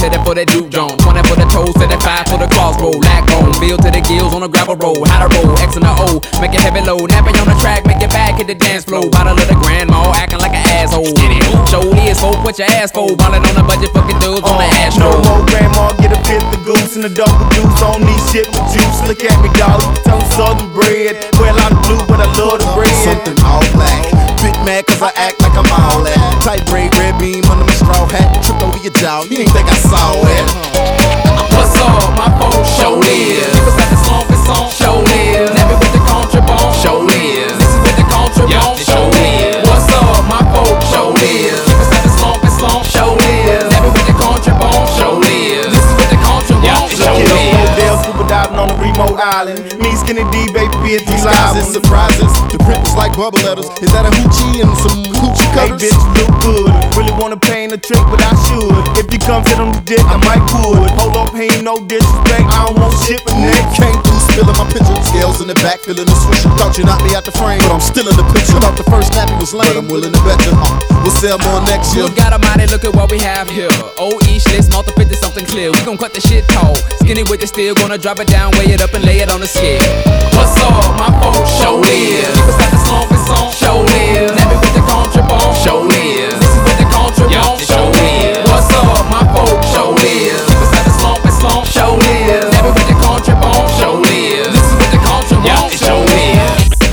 headed for that Duke Jones. 20 for the toes, 75 for the crossbow. Lag bone, build to the gills on a gravel road. How to roll, X and the O, make it heavy load. Napping on the track, make it back, hit the dance floor. Bottle of the grandma, acting like an asshole. Show is folk, what your ass for? Ballin' on a budget, fucking dudes on the ass No road. more grandma, get a fifth of goose and a double juice. On these shit with juice. Look at me, dog. Tell them southern bread. Well, I'm blue, but I love the bread. Something all black. Big mad cause I act like I'm all that. Tight braid, red beam under my straw hat. Tripped over your jaw, you ain't think I saw it. What's up, my folks? Show is. Niggas like the song, this song. Show is. Never with the contraband. Show is. This is with the contraband. Show is. What's up, my folks? Show is. Niggas like the song, this song. Show is. Never with the contraband. Show is. This is with the contraband. Show is. Odell scuba diving on the remote island. Me, Skinny D, baby, bitch, these Disguises, surprises. The print was like bubble letters. Is that a hoochie and some hoochie Hey cutters? bitch, you look good. Really wanna paint a trick, but I should. If you come sit on the dick, I might would. Hold up, ain't no disrespect. I don't want shit but neck. Came through spilling my picture. Scales in the back, feeling the swisher. Thought you knocked me out the frame, but I'm still in the picture. Thought the first nappy was lame, but I'm willing to bet you. We'll sell more next year. Good God Almighty, look at what we have here. Old East list, multi 50, something clear. We gon' cut the shit tall. Skinny with the steel, gonna drop it down, weigh it up and lay it on the scale. What's up, my folks? Show is. Niggas like the song, this song. Show is. Never with the contraband. Show is. This is with the contraband. Show is. What's up, my folks? Show is. Niggas like the song, this song. Show is. Never with the contraband. Show is. This is with the contraband. Show is.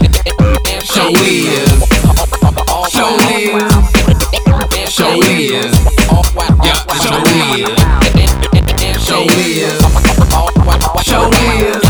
Show is. Show is. Show is. Yeah, show is. Show is. Show is.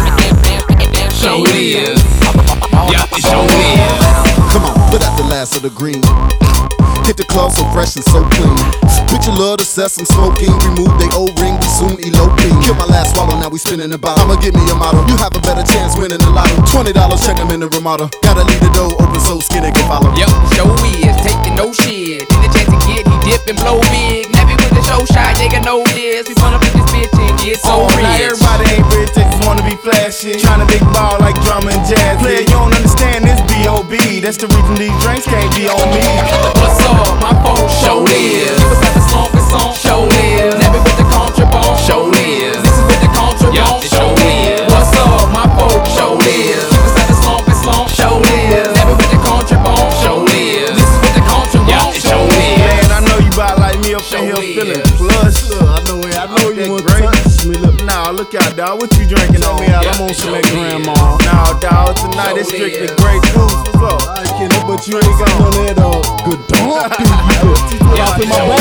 Show is. Yeah, show is. Come on, put out the last of the green. Hit the club so fresh and so clean. Picture love to sesame smoking. Remove they O-ring, we soon eloping. Kill my last swallow, now we spinning the bottle. I'ma give me a model. You have a better chance winning the lotto. $20, check them in the Ramada. Gotta leave the door open so Skinny can follow. Yup, show is, taking no shit. Then the chance to get, he dip and blow big. Happy with the show shot, they got know this. We wanna put this bitch in, get so Now rich. everybody ain't rich, they just wanna be flashy. Tryna big ball like drama and jazz. Player, you don't understand this B.O.B. That's the reason these drinks can't be on me. What's up, my folks? Show is. Niggas like the song, this song. Show is. Never with the contraband. Show is. This is with the contraband. Show is. What's up, my folks? Show is. Niggas like the song, this song. Show is. Never with the contraband. Show is. This is with the contraband. Show is. Man, I know you about like me up in here feeling plush. I know you want to great. touch me. Look. Nah, look out, dawg. What you drinking on? I'm on some that grandma. Nah, dawg. Tonight it's strictly great goose. What's up? I can't, but you ain't got none of that good dog. Yeah, in my